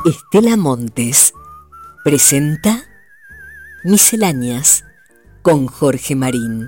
Estela Montes presenta Misceláneas con Jorge Marín.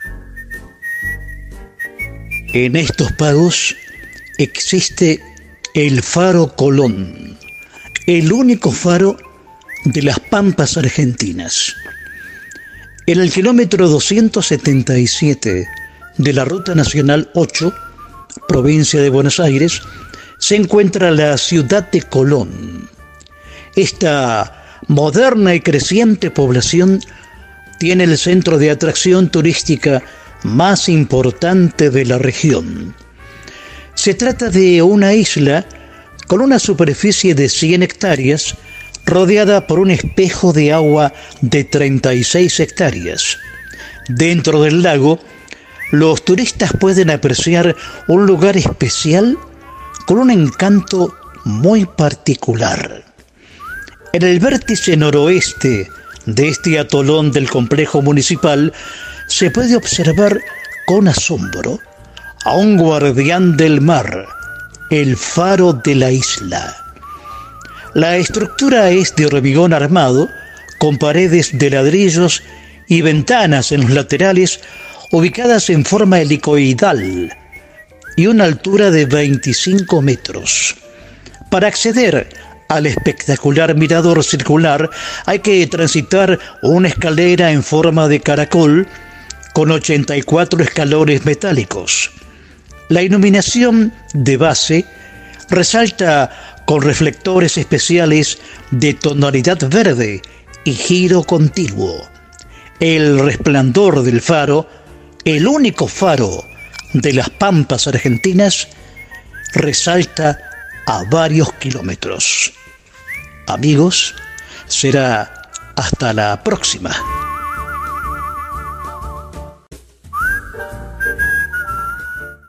En estos pagos existe el Faro Colón, el único faro de las Pampas argentinas. En el kilómetro 277 de la Ruta Nacional 8, provincia de Buenos Aires, se encuentra la ciudad de Colón. Esta moderna y creciente población tiene el centro de atracción turística más importante de la región. Se trata de una isla con una superficie de 100 hectáreas, rodeada por un espejo de agua de 36 hectáreas. Dentro del lago, los turistas pueden apreciar un lugar especial con un encanto muy particular. En el vértice noroeste de este atolón del complejo municipal se puede observar con asombro a un guardián del mar, el faro de la isla. La estructura es de hormigón armado, con paredes de ladrillos y ventanas en los laterales ubicadas en forma helicoidal y una altura de 25 metros. Para acceder al espectacular mirador circular hay que transitar una escalera en forma de caracol con 84 escalones metálicos. La iluminación de base resalta con reflectores especiales de tonalidad verde y giro continuo. El resplandor del faro, el único faro de las Pampas argentinas, resalta a varios kilómetros. Amigos, será hasta la próxima.